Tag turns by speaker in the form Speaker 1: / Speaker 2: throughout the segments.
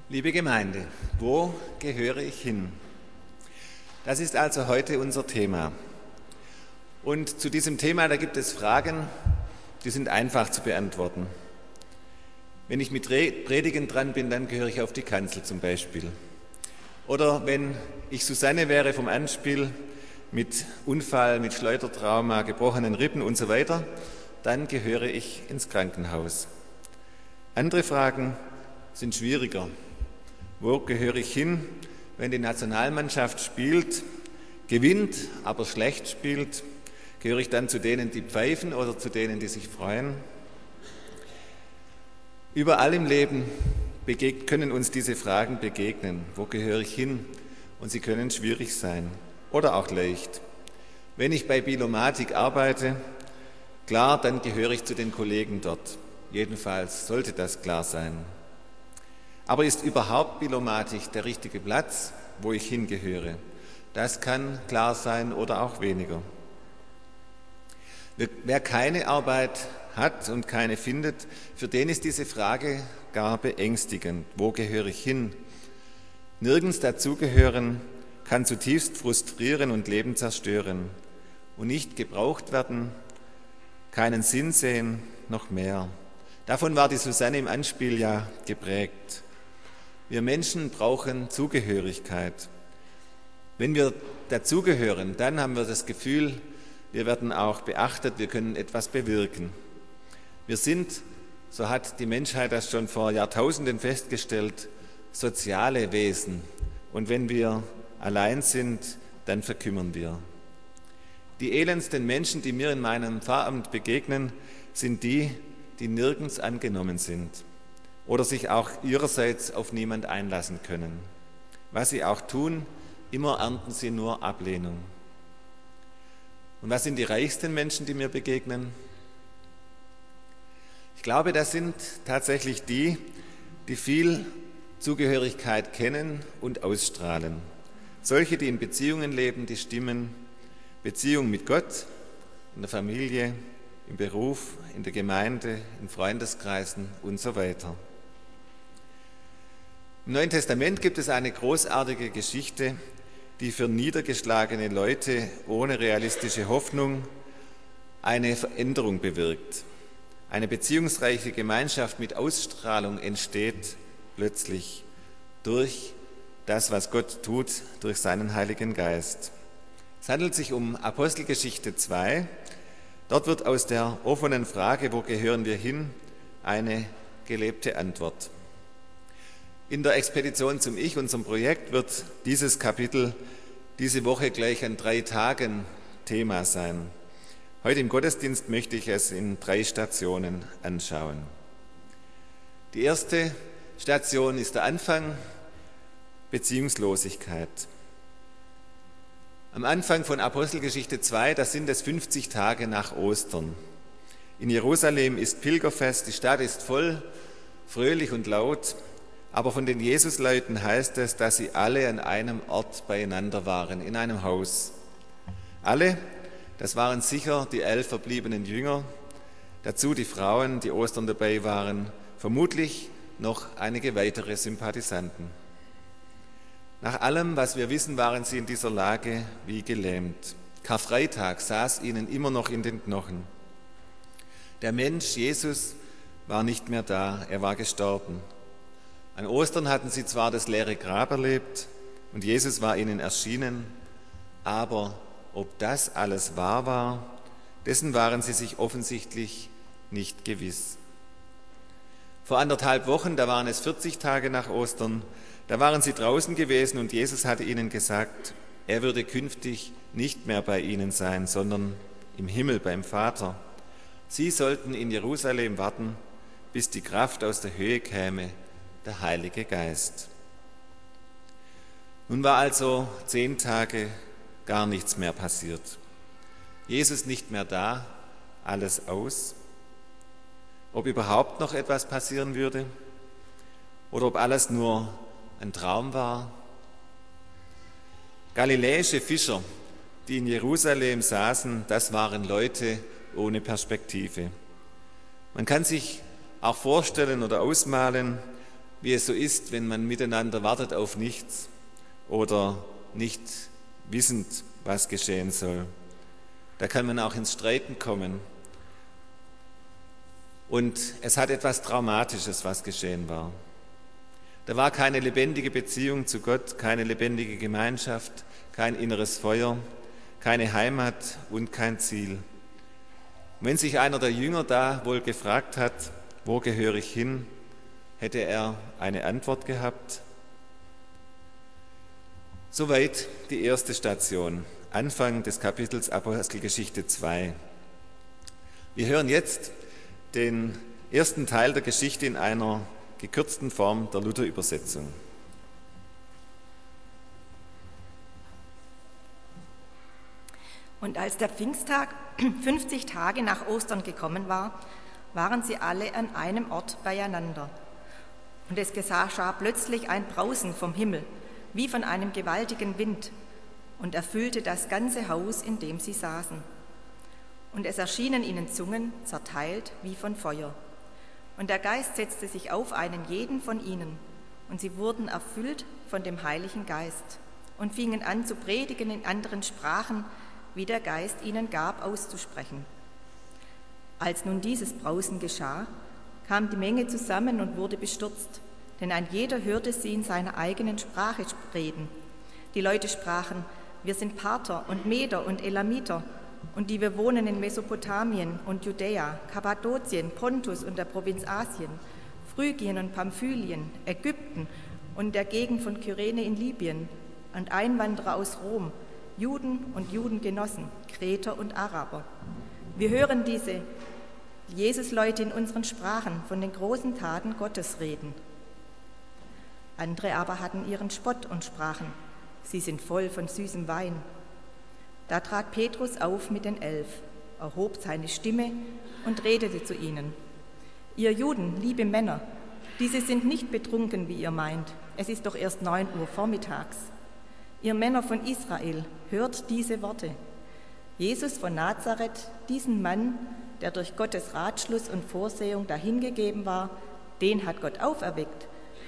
Speaker 1: Liebe Gemeinde, wo gehöre ich hin? Das ist also heute unser Thema. Und zu diesem Thema, da gibt es Fragen, die sind einfach zu beantworten. Wenn ich mit Predigen dran bin, dann gehöre ich auf die Kanzel zum Beispiel. Oder wenn ich Susanne wäre vom Anspiel mit Unfall, mit Schleudertrauma, gebrochenen Rippen und so weiter, dann gehöre ich ins Krankenhaus. Andere Fragen sind schwieriger. Wo gehöre ich hin, wenn die Nationalmannschaft spielt, gewinnt, aber schlecht spielt? Gehöre ich dann zu denen, die pfeifen oder zu denen, die sich freuen? Überall im Leben können uns diese Fragen begegnen. Wo gehöre ich hin? Und sie können schwierig sein oder auch leicht. Wenn ich bei Bilomatik arbeite, klar, dann gehöre ich zu den Kollegen dort. Jedenfalls sollte das klar sein. Aber ist überhaupt Bilomatik der richtige Platz, wo ich hingehöre? Das kann klar sein oder auch weniger. Wer keine Arbeit hat und keine findet, für den ist diese Frage gar beängstigend. Wo gehöre ich hin? Nirgends dazugehören kann zutiefst frustrieren und Leben zerstören. Und nicht gebraucht werden, keinen Sinn sehen, noch mehr. Davon war die Susanne im Anspiel ja geprägt. Wir Menschen brauchen Zugehörigkeit. Wenn wir dazugehören, dann haben wir das Gefühl, wir werden auch beachtet, wir können etwas bewirken. Wir sind, so hat die Menschheit das schon vor Jahrtausenden festgestellt, soziale Wesen. Und wenn wir allein sind, dann verkümmern wir. Die elendsten Menschen, die mir in meinem Pfarramt begegnen, sind die, die nirgends angenommen sind oder sich auch ihrerseits auf niemand einlassen können. Was sie auch tun, immer ernten sie nur Ablehnung. Und was sind die reichsten Menschen, die mir begegnen? Ich glaube, das sind tatsächlich die, die viel Zugehörigkeit kennen und ausstrahlen. Solche, die in Beziehungen leben, die stimmen. Beziehung mit Gott, in der Familie, im Beruf, in der Gemeinde, in Freundeskreisen und so weiter. Im Neuen Testament gibt es eine großartige Geschichte, die für niedergeschlagene Leute ohne realistische Hoffnung eine Veränderung bewirkt. Eine beziehungsreiche Gemeinschaft mit Ausstrahlung entsteht plötzlich durch das, was Gott tut, durch seinen Heiligen Geist. Es handelt sich um Apostelgeschichte 2. Dort wird aus der offenen Frage, wo gehören wir hin, eine gelebte Antwort. In der Expedition zum Ich, unserem Projekt, wird dieses Kapitel diese Woche gleich an 3 Tagen Thema sein. Heute im Gottesdienst möchte ich es in 3 Stationen anschauen. Die erste Station ist der Anfang, Beziehungslosigkeit. Am Anfang von Apostelgeschichte 2, das sind es 50 Tage nach Ostern. In Jerusalem ist Pilgerfest, die Stadt ist voll, fröhlich und laut, aber von den Jesusleuten heißt es, dass sie alle an einem Ort beieinander waren, in einem Haus. Alle, das waren sicher die 11 verbliebenen Jünger, dazu die Frauen, die Ostern dabei waren, vermutlich noch einige weitere Sympathisanten. Nach allem, was wir wissen, waren sie in dieser Lage wie gelähmt. Karfreitag saß ihnen immer noch in den Knochen. Der Mensch, Jesus, war nicht mehr da, er war gestorben. An Ostern hatten sie zwar das leere Grab erlebt und Jesus war ihnen erschienen, aber ob das alles wahr war, dessen waren sie sich offensichtlich nicht gewiss. Vor 1,5 Wochen, da waren es 40 Tage nach Ostern, da waren sie draußen gewesen und Jesus hatte ihnen gesagt, er würde künftig nicht mehr bei ihnen sein, sondern im Himmel beim Vater. Sie sollten in Jerusalem warten, bis die Kraft aus der Höhe käme, der Heilige Geist. Nun war also 10 Tage gar nichts mehr passiert. Jesus nicht mehr da, alles aus. Ob überhaupt noch etwas passieren würde oder ob alles nur ein Traum war. Galiläische Fischer, die in Jerusalem saßen, das waren Leute ohne Perspektive. Man kann sich auch vorstellen oder ausmalen, wie es so ist, wenn man miteinander wartet auf nichts oder nicht wissend, was geschehen soll. Da kann man auch ins Streiten kommen. Und es hat etwas Traumatisches, was geschehen war. Da war keine lebendige Beziehung zu Gott, keine lebendige Gemeinschaft, kein inneres Feuer, keine Heimat und kein Ziel. Und wenn sich einer der Jünger da wohl gefragt hat, wo gehöre ich hin, hätte er eine Antwort gehabt. Soweit die erste Station, Anfang des Kapitels Apostelgeschichte 2. Wir hören jetzt den ersten Teil der Geschichte in einer gekürzten Form der Luther-Übersetzung.
Speaker 2: Und als der Pfingsttag 50 Tage nach Ostern gekommen war, waren sie alle an einem Ort beieinander. Und es geschah plötzlich ein Brausen vom Himmel, wie von einem gewaltigen Wind, und erfüllte das ganze Haus, in dem sie saßen. Und es erschienen ihnen Zungen, zerteilt wie von Feuer. Und der Geist setzte sich auf einen jeden von ihnen, und sie wurden erfüllt von dem Heiligen Geist und fingen an zu predigen in anderen Sprachen, wie der Geist ihnen gab, auszusprechen. Als nun dieses Brausen geschah, kam die Menge zusammen und wurde bestürzt, denn ein jeder hörte sie in seiner eigenen Sprache reden. Die Leute sprachen: Wir sind Parther und Meder und Elamiter, und die wir wohnen in Mesopotamien und Judäa, Kappadokien, Pontus und der Provinz Asien, Phrygien und Pamphylien, Ägypten und der Gegend von Kyrene in Libyen und Einwanderer aus Rom, Juden und Judengenossen, Kreter und Araber. Wir hören diese Jesus-Leute in unseren Sprachen von den großen Taten Gottes reden. Andere aber hatten ihren Spott und sprachen: Sie sind voll von süßem Wein. Da trat Petrus auf mit den 11, erhob seine Stimme und redete zu ihnen: Ihr Juden, liebe Männer, diese sind nicht betrunken, wie ihr meint. Es ist doch erst 9 Uhr vormittags. Ihr Männer von Israel, hört diese Worte. Jesus von Nazareth, diesen Mann, der durch Gottes Ratschluss und Vorsehung dahingegeben war, den hat Gott auferweckt.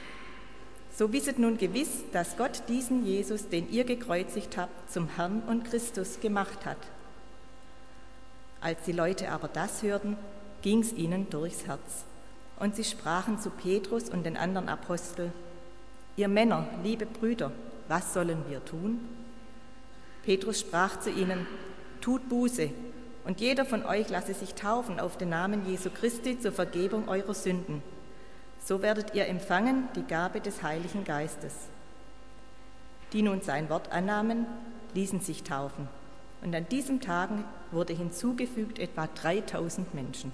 Speaker 2: So wisset nun gewiss, dass Gott diesen Jesus, den ihr gekreuzigt habt, zum Herrn und Christus gemacht hat. Als die Leute aber das hörten, ging's ihnen durchs Herz. Und sie sprachen zu Petrus und den anderen Aposteln: Ihr Männer, liebe Brüder, was sollen wir tun? Petrus sprach zu ihnen: Tut Buße, und jeder von euch lasse sich taufen auf den Namen Jesu Christi zur Vergebung eurer Sünden. So werdet ihr empfangen die Gabe des Heiligen Geistes. Die nun sein Wort annahmen, ließen sich taufen. Und an diesem Tag wurde hinzugefügt etwa 3000 Menschen.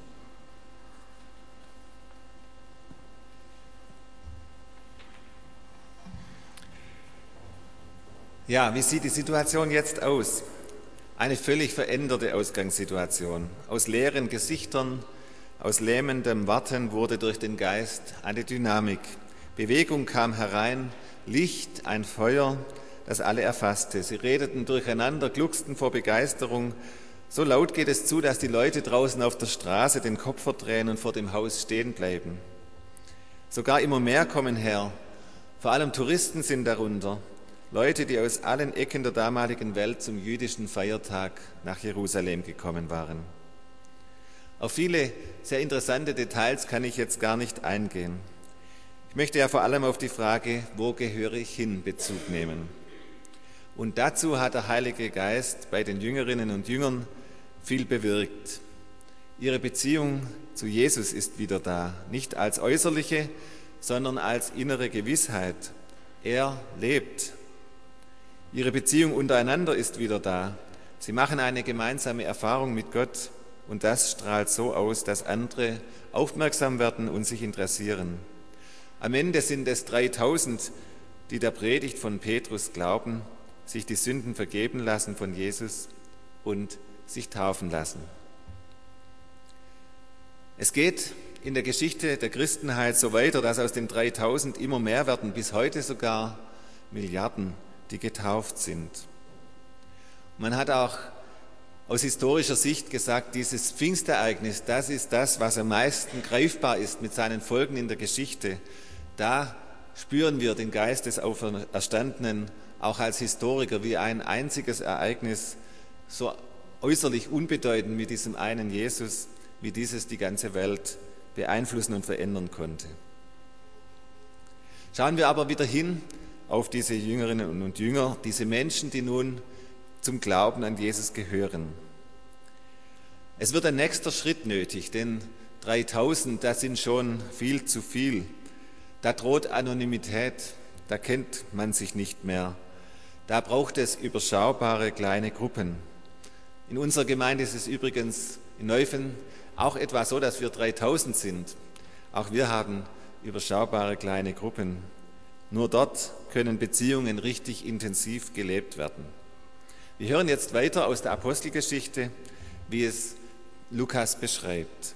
Speaker 1: Ja, wie sieht die Situation jetzt aus? Eine völlig veränderte Ausgangssituation. Aus leeren Gesichtern, aus lähmendem Warten wurde durch den Geist eine Dynamik. Bewegung kam herein, Licht, ein Feuer, das alle erfasste. Sie redeten durcheinander, glucksten vor Begeisterung. So laut geht es zu, dass die Leute draußen auf der Straße den Kopf verdrehen und vor dem Haus stehen bleiben. Sogar immer mehr kommen her. Vor allem Touristen sind darunter. Leute, die aus allen Ecken der damaligen Welt zum jüdischen Feiertag nach Jerusalem gekommen waren. Auf viele sehr interessante Details kann ich jetzt gar nicht eingehen. Ich möchte ja vor allem auf die Frage, wo gehöre ich hin, Bezug nehmen. Und dazu hat der Heilige Geist bei den Jüngerinnen und Jüngern viel bewirkt. Ihre Beziehung zu Jesus ist wieder da, nicht als äußerliche, sondern als innere Gewissheit. Er lebt. Ihre Beziehung untereinander ist wieder da. Sie machen eine gemeinsame Erfahrung mit Gott und das strahlt so aus, dass andere aufmerksam werden und sich interessieren. Am Ende sind es 3000, die der Predigt von Petrus glauben, sich die Sünden vergeben lassen von Jesus und sich taufen lassen. Es geht in der Geschichte der Christenheit so weiter, dass aus den 3000 immer mehr werden, bis heute sogar Milliarden, die getauft sind. Man hat auch aus historischer Sicht gesagt, dieses Pfingstereignis, das ist das, was am meisten greifbar ist mit seinen Folgen in der Geschichte. da spüren wir den Geist des Auferstandenen auch als Historiker, wie ein einziges Ereignis, so äußerlich unbedeutend mit diesem einen Jesus, wie dieses die ganze Welt beeinflussen und verändern konnte. Schauen wir aber wieder hin auf diese Jüngerinnen und Jünger, diese Menschen, die nun zum Glauben an Jesus gehören. Es wird ein nächster Schritt nötig, denn 3000, das sind schon viel zu viel. Da droht Anonymität, da kennt man sich nicht mehr. Da braucht es überschaubare kleine Gruppen. In unserer Gemeinde ist es übrigens in Neufen auch etwa so, dass wir 3000 sind. Auch wir haben überschaubare kleine Gruppen. Nur dort können Beziehungen richtig intensiv gelebt werden. Wir hören jetzt weiter aus der Apostelgeschichte, wie es Lukas beschreibt.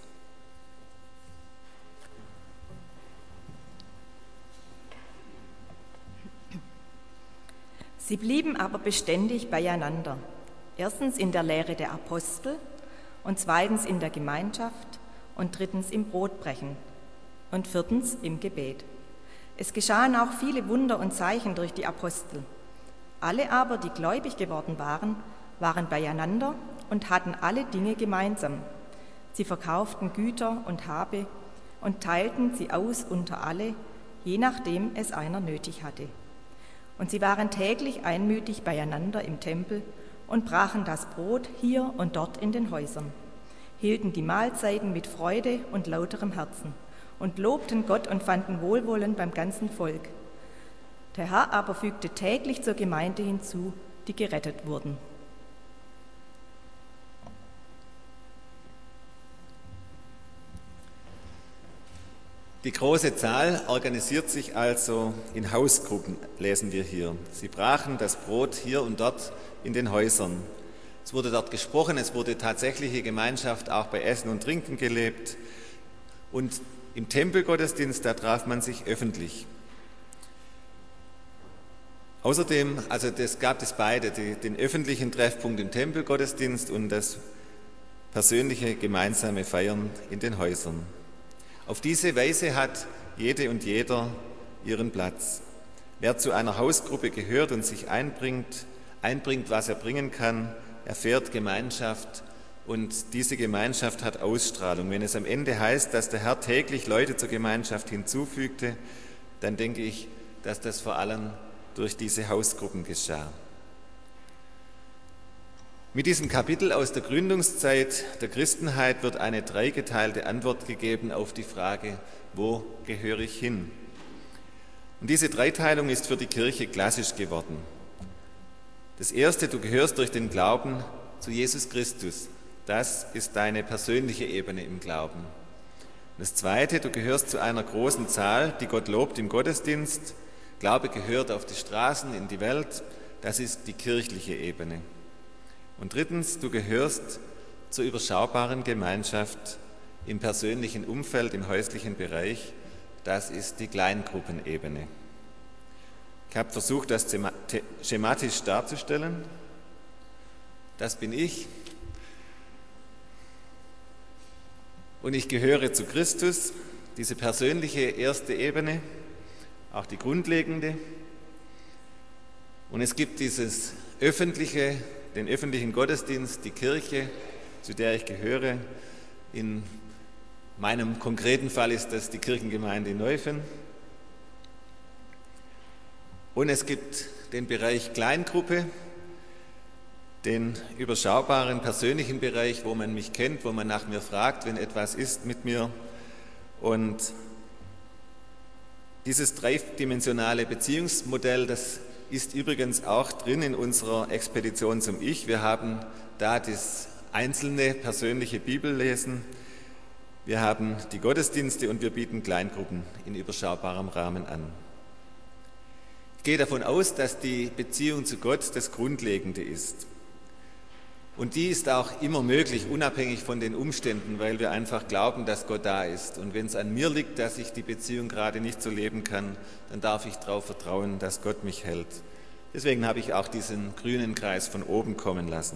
Speaker 2: Sie blieben aber beständig beieinander, erstens in der Lehre der Apostel und zweitens in der Gemeinschaft und drittens im Brotbrechen und viertens im Gebet. Es geschahen auch viele Wunder und Zeichen durch die Apostel. Alle aber, die gläubig geworden waren, waren beieinander und hatten alle Dinge gemeinsam. Sie verkauften Güter und Habe und teilten sie aus unter alle, je nachdem es einer nötig hatte. Und sie waren täglich einmütig beieinander im Tempel und brachen das Brot hier und dort in den Häusern, hielten die Mahlzeiten mit Freude und lauterem Herzen und lobten Gott und fanden Wohlwollen beim ganzen Volk. Der Herr aber fügte täglich zur Gemeinde hinzu, die gerettet wurden.
Speaker 1: Die große Zahl organisiert sich also in Hausgruppen, lesen wir hier. Sie brachen das Brot hier und dort in den Häusern. Es wurde dort gesprochen, es wurde tatsächliche Gemeinschaft auch bei Essen und Trinken gelebt. Und im Tempelgottesdienst, da traf man sich öffentlich. Außerdem, also das gab es beide, den öffentlichen Treffpunkt im Tempelgottesdienst und das persönliche gemeinsame Feiern in den Häusern. Auf diese Weise hat jede und jeder ihren Platz. Wer zu einer Hausgruppe gehört und sich einbringt, was er bringen kann, erfährt Gemeinschaft und diese Gemeinschaft hat Ausstrahlung. Wenn es am Ende heißt, dass der Herr täglich Leute zur Gemeinschaft hinzufügte, dann denke ich, dass das vor allem durch diese Hausgruppen geschah. Mit diesem Kapitel aus der Gründungszeit der Christenheit wird eine dreigeteilte Antwort gegeben auf die Frage, wo gehöre ich hin? Und diese Dreiteilung ist für die Kirche klassisch geworden. Das erste, du gehörst durch den Glauben zu Jesus Christus. Das ist deine persönliche Ebene im Glauben. Das zweite, du gehörst zu einer großen Zahl, die Gott lobt im Gottesdienst. Glaube gehört auf die Straßen, in die Welt. Das ist die kirchliche Ebene. Und drittens, du gehörst zur überschaubaren Gemeinschaft im persönlichen Umfeld, im häuslichen Bereich. Das ist die Kleingruppenebene. Ich habe versucht, das schematisch darzustellen. Das bin ich. Und ich gehöre zu Christus, diese persönliche erste Ebene, auch die grundlegende. Und es gibt dieses öffentliche, den öffentlichen Gottesdienst, die Kirche, zu der ich gehöre. In meinem konkreten Fall ist das die Kirchengemeinde Neufen. Und es gibt den Bereich Kleingruppe, den überschaubaren persönlichen Bereich, wo man mich kennt, wo man nach mir fragt, wenn etwas ist mit mir. Und dieses dreidimensionale Beziehungsmodell, das ist übrigens auch drin in unserer Expedition zum Ich. Wir haben da das einzelne persönliche Bibellesen, wir haben die Gottesdienste und wir bieten Kleingruppen in überschaubarem Rahmen an. Ich gehe davon aus, dass die Beziehung zu Gott das Grundlegende ist. Und die ist auch immer möglich, unabhängig von den Umständen, weil wir einfach glauben, dass Gott da ist. Und wenn es an mir liegt, dass ich die Beziehung gerade nicht so leben kann, dann darf ich darauf vertrauen, dass Gott mich hält. Deswegen habe ich auch diesen grünen Kreis von oben kommen lassen.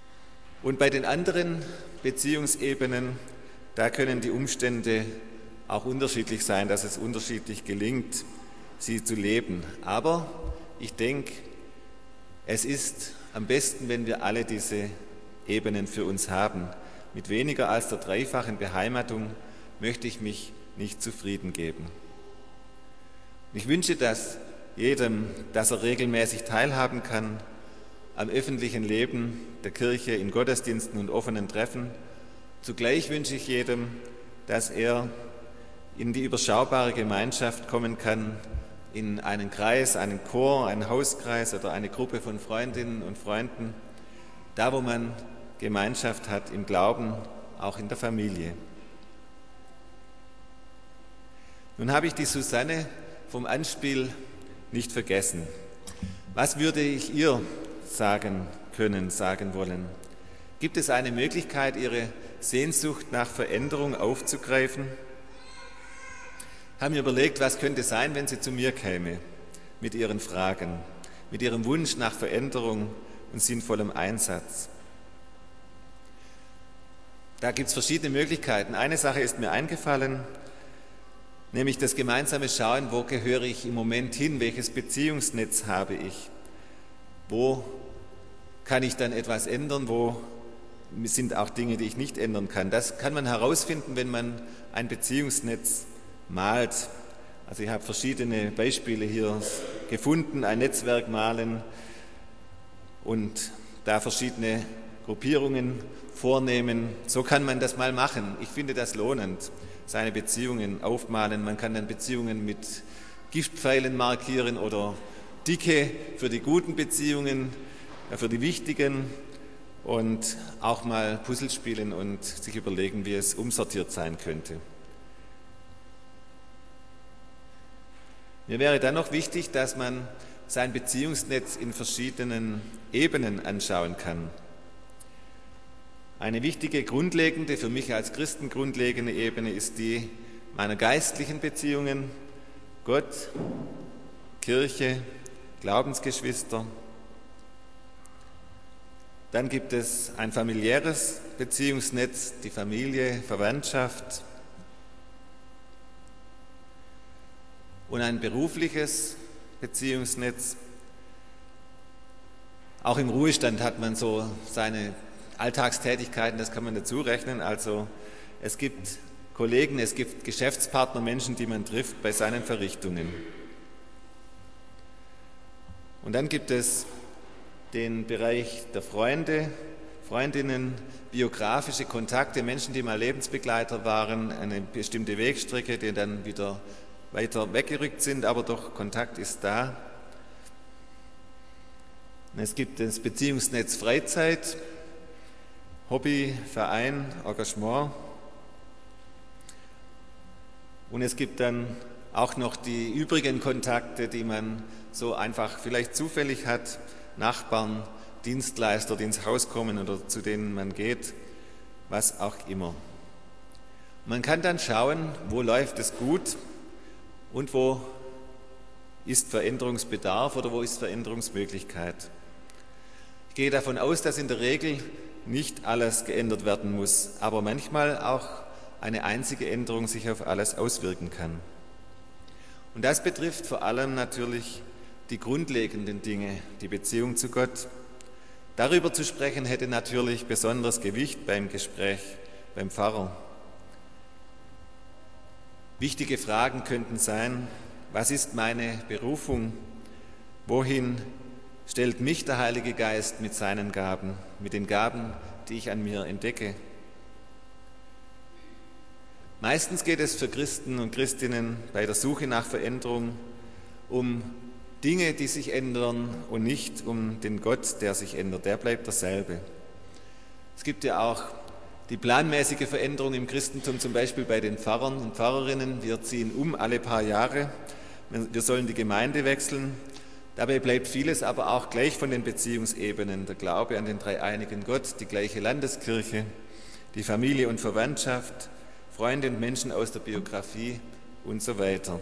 Speaker 1: Und bei den anderen Beziehungsebenen, da können die Umstände auch unterschiedlich sein, dass es unterschiedlich gelingt, sie zu leben. Aber ich denke, es ist am besten, wenn wir alle diese Ebenen für uns haben. Mit weniger als der dreifachen Beheimatung möchte ich mich nicht zufrieden geben. Ich wünsche das jedem, dass er regelmäßig teilhaben kann am öffentlichen Leben der Kirche, in Gottesdiensten und offenen Treffen. Zugleich wünsche ich jedem, dass er in die überschaubare Gemeinschaft kommen kann, in einen Kreis, einen Chor, einen Hauskreis oder eine Gruppe von Freundinnen und Freunden, da wo man Gemeinschaft hat im Glauben, auch in der Familie. Nun habe ich die Susanne vom Anspiel nicht vergessen. Was würde ich ihr sagen können, sagen wollen? Gibt es eine Möglichkeit, ihre Sehnsucht nach Veränderung aufzugreifen? Ich habe mir überlegt, was könnte sein, wenn sie zu mir käme mit ihren Fragen, mit ihrem Wunsch nach Veränderung und sinnvollem Einsatz. Da gibt es verschiedene Möglichkeiten. Eine Sache ist mir eingefallen, nämlich das gemeinsame Schauen, wo gehöre ich im Moment hin, welches Beziehungsnetz habe ich, wo kann ich dann etwas ändern, wo sind auch Dinge, die ich nicht ändern kann. Das kann man herausfinden, wenn man ein Beziehungsnetz malt. Also ich habe verschiedene Beispiele hier gefunden, ein Netzwerk malen und da verschiedene Gruppierungen vornehmen. So kann man das mal machen. Ich finde das lohnend, seine Beziehungen aufmalen. Man kann dann Beziehungen mit Giftpfeilen markieren oder dicke für die guten Beziehungen, für die wichtigen und auch mal Puzzle spielen und sich überlegen, wie es umsortiert sein könnte. Mir wäre dann noch wichtig, dass man sein Beziehungsnetz in verschiedenen Ebenen anschauen kann. Eine wichtige, grundlegende, für mich als Christen grundlegende Ebene ist die meiner geistlichen Beziehungen, Gott, Kirche, Glaubensgeschwister. Dann gibt es ein familiäres Beziehungsnetz, die Familie, Verwandtschaft und ein berufliches Beziehungsnetz. Auch im Ruhestand hat man so seine Alltagstätigkeiten, das kann man dazu rechnen. Also es gibt Kollegen, es gibt Geschäftspartner, Menschen, die man trifft bei seinen Verrichtungen. Und dann gibt es den Bereich der Freunde, Freundinnen, biografische Kontakte, Menschen, die mal Lebensbegleiter waren, eine bestimmte Wegstrecke, die dann wieder weiter weggerückt sind, aber doch Kontakt ist da. Und es gibt das Beziehungsnetz Freizeit, Hobby, Verein, Engagement. Und es gibt dann auch noch die übrigen Kontakte, die man so einfach vielleicht zufällig hat, Nachbarn, Dienstleister, die ins Haus kommen oder zu denen man geht, was auch immer. Man kann dann schauen, wo läuft es gut und wo ist Veränderungsbedarf oder wo ist Veränderungsmöglichkeit. Ich gehe davon aus, dass in der Regel nicht alles geändert werden muss, aber manchmal auch eine einzige Änderung sich auf alles auswirken kann. Und das betrifft vor allem natürlich die grundlegenden Dinge, die Beziehung zu Gott. Darüber zu sprechen hätte natürlich besonderes Gewicht beim Gespräch beim Pfarrer. Wichtige Fragen könnten sein: Was ist meine Berufung? Wohin stellt mich der Heilige Geist mit seinen Gaben, mit den Gaben, die ich an mir entdecke? Meistens geht es für Christen und Christinnen bei der Suche nach Veränderung um Dinge, die sich ändern und nicht um den Gott, der sich ändert. Der bleibt derselbe. Es gibt ja auch die planmäßige Veränderung im Christentum, zum Beispiel bei den Pfarrern und Pfarrerinnen. Wir ziehen um alle paar Jahre. Wir sollen die Gemeinde wechseln. Dabei bleibt vieles aber auch gleich von den Beziehungsebenen. Der Glaube an den dreieinigen Gott, die gleiche Landeskirche, die Familie und Verwandtschaft, Freunde und Menschen aus der Biografie und so weiter.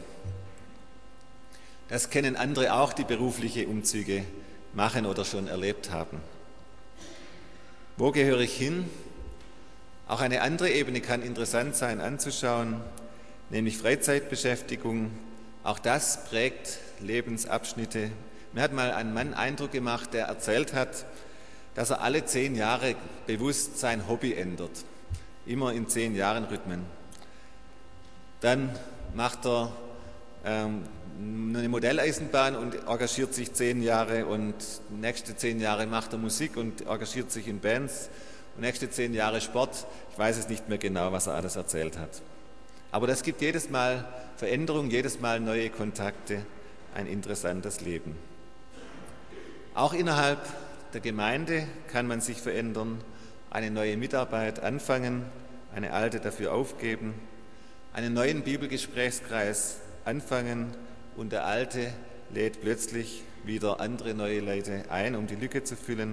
Speaker 1: Das kennen andere auch, die berufliche Umzüge machen oder schon erlebt haben. Wo gehöre ich hin? Auch eine andere Ebene kann interessant sein anzuschauen. nämlich Freizeitbeschäftigung. Auch das prägt Lebensabschnitte. Mir hat mal ein Mann Eindruck gemacht, der erzählt hat, dass er alle 10 Jahre bewusst sein Hobby ändert. Immer in 10 Jahren Rhythmen. Dann macht er eine Modelleisenbahn und engagiert sich 10 Jahre und nächste 10 Jahre macht er Musik und engagiert sich in Bands und nächste 10 Jahre Sport. Ich weiß es nicht mehr genau, was er alles erzählt hat. Aber das gibt jedes Mal Veränderung, jedes Mal neue Kontakte, ein interessantes Leben. Auch innerhalb der Gemeinde kann man sich verändern, eine neue Mitarbeit anfangen, eine alte dafür aufgeben, einen neuen Bibelgesprächskreis anfangen und der alte lädt plötzlich wieder andere neue Leute ein, um die Lücke zu füllen.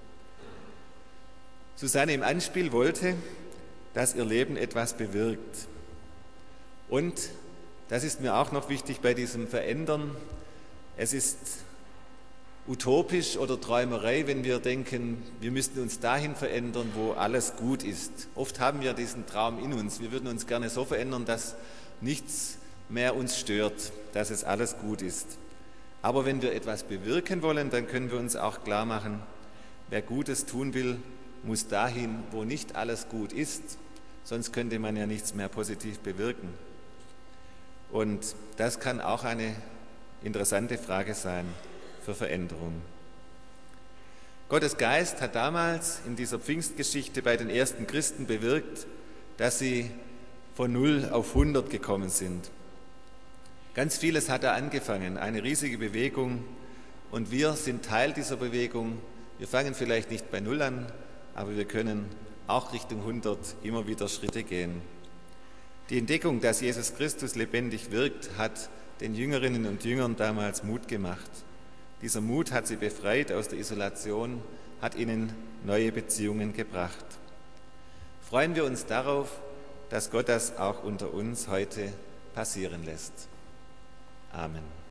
Speaker 1: Susanne im Anspiel wollte, dass ihr Leben etwas bewirkt. Und das ist mir auch noch wichtig bei diesem Verändern. Es ist utopisch oder Träumerei, wenn wir denken, wir müssten uns dahin verändern, wo alles gut ist. Oft haben wir diesen Traum in uns. Wir würden uns gerne so verändern, dass nichts mehr uns stört, dass es alles gut ist. Aber wenn wir etwas bewirken wollen, dann können wir uns auch klar machen, wer Gutes tun will, muss dahin, wo nicht alles gut ist, sonst könnte man ja nichts mehr positiv bewirken. Und das kann auch eine interessante Frage sein für Veränderung. Gottes Geist hat damals in dieser Pfingstgeschichte bei den ersten Christen bewirkt, dass sie von 0 auf 100 gekommen sind. Ganz vieles hat er angefangen, eine riesige Bewegung, und wir sind Teil dieser Bewegung. Wir fangen vielleicht nicht bei 0 an, aber wir können auch Richtung 100 immer wieder Schritte gehen. Die Entdeckung, dass Jesus Christus lebendig wirkt, hat den Jüngerinnen und Jüngern damals Mut gemacht. Dieser Mut hat sie befreit aus der Isolation, hat ihnen neue Beziehungen gebracht. Freuen wir uns darauf, dass Gott das auch unter uns heute passieren lässt. Amen.